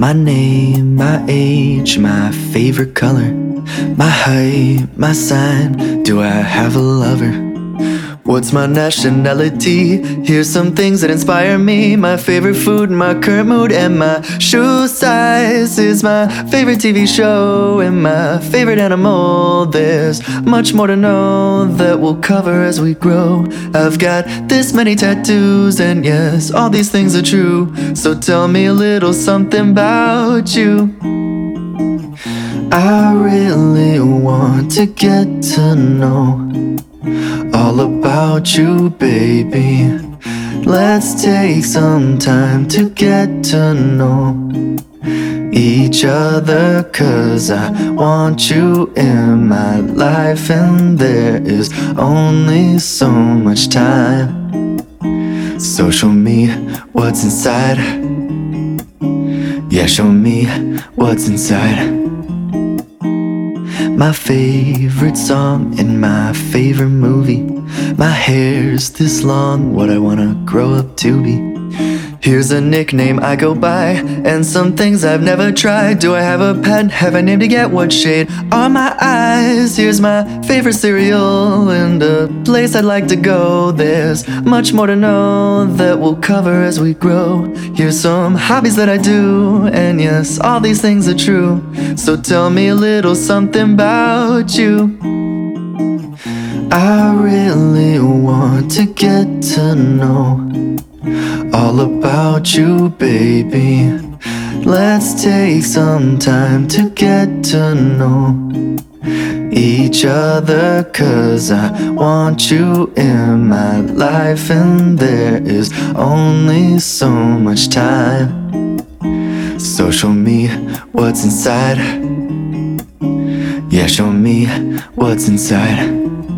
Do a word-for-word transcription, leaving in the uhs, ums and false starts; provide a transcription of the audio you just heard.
My name, my age, my favorite color, my height, my sign, do I have a lover? What's my nationality? Here's some things that inspire me. My favorite food, my current mood, and my shoe size is my favorite T V show and my favorite animal. There's much more to know that we'll cover as we grow. I've got this many tattoos, and yes, all these things are true. So tell me a little something about you. I really want to get to know all about you, baby. Let's take some time to get to know each other, 'cause I want you in my life, and there is only so much time. So show me what's inside. Yeah, show me what's inside. My favorite song and my favorite movie. My hair's this long, what I wanna grow up to be. Here's a nickname I go by, and some things I've never tried. Do I have a pet? Have I named it yet? What shade are my eyes? Here's my favorite cereal and a place I'd like to go. There's much more to know that we'll cover as we grow. Here's some hobbies that I do, and yes, all these things are true. So tell me a little something about you. I really want to get to know all about you, baby. Let's take some time to get to know each other, 'cause I want you in my life, and there is only so much time. So show me what's inside. Yeah, show me what's inside.